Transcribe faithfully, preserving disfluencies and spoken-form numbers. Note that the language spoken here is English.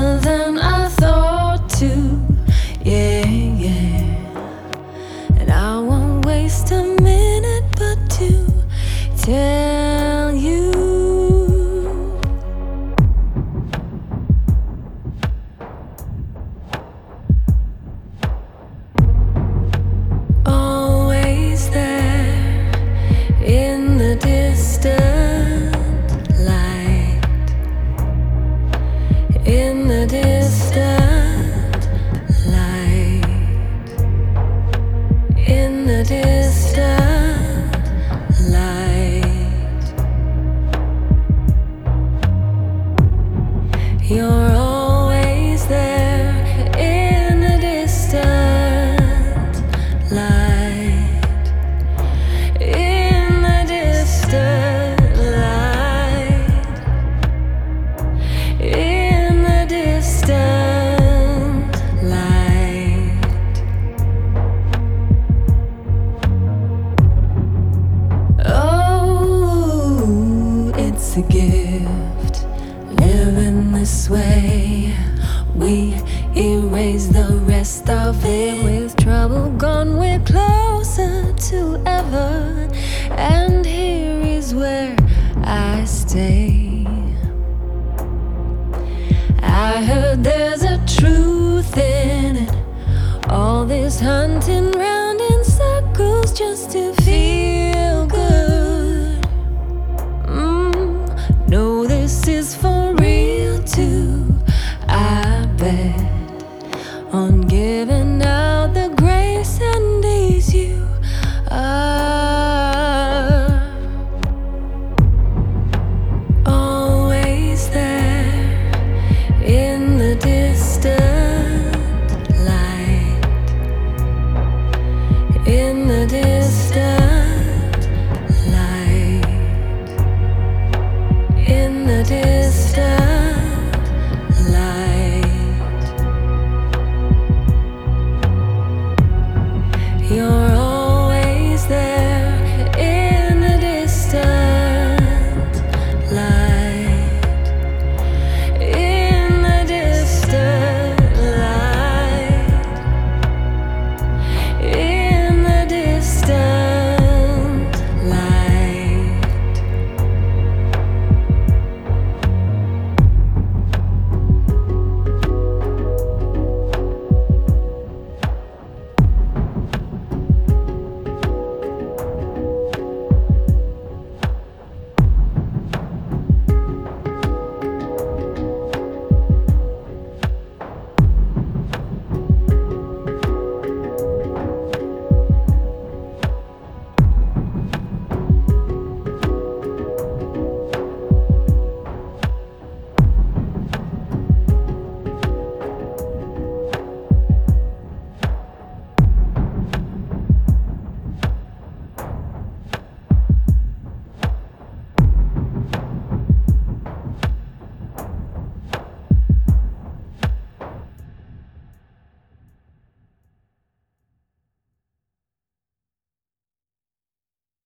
closer than I thought to. Yeah, yeah. And I won't waste a minute but to tell you. Always there in the distant light, in the distant light, in the distant light. You're always there in the distant light, in the distant light, in the distant light. Oh, it's a gift living this way. We erase the rest of it. With trouble gone, we're closer to ever. And here is where I stay. I heard there's a truth in it. All this hunting round in circles just to feel good. Mm, no, this is for real too. I bet on giving